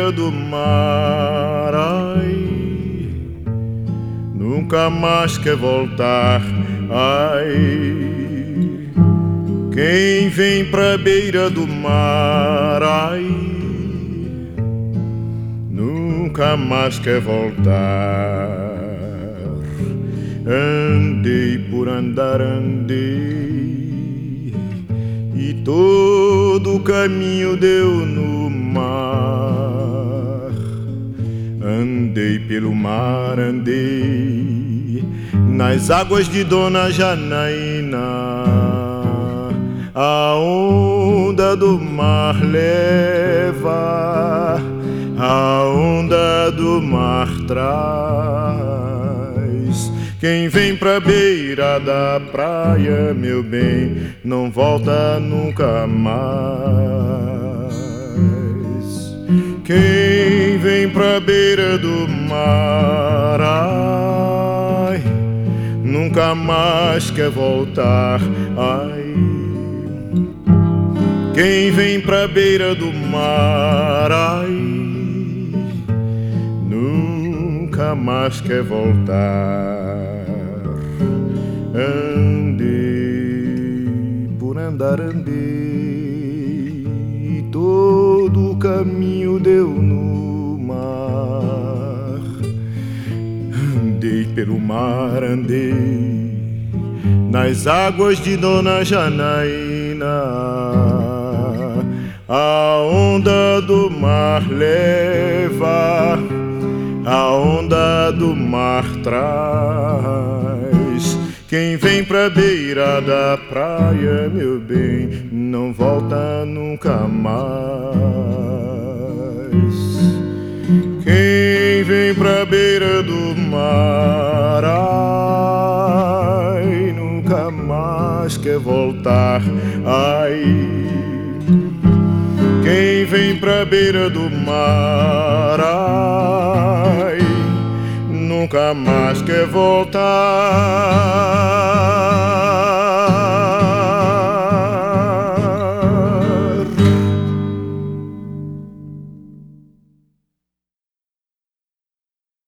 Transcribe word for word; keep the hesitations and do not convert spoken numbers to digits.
beira do mar, ai, nunca mais quer voltar, ai. Quem vem pra beira do mar, ai, nunca mais quer voltar. Andei por andar, andei, e todo o caminho deu no mar. Andei pelo mar, andei nas águas de Dona Janaína. A onda do mar leva, a onda do mar traz. Quem vem pra beira da praia, meu bem, não volta nunca mais. Quem vem pra beira do mar, ai, nunca mais quer voltar, ai. Quem vem pra beira do mar, ai, nunca mais quer voltar. Andei por andar, andei, e todo o caminho deu no mar. Andei pelo mar, andei nas águas de Dona Janaína. A onda do mar leva, a onda do mar traz. Quem vem pra beira da praia, meu bem, não volta nunca mais. Quem vem pra beira do mar, ai, nunca mais quer voltar, ai. Quem vem pra beira do mar, ai, nunca mais quer voltar.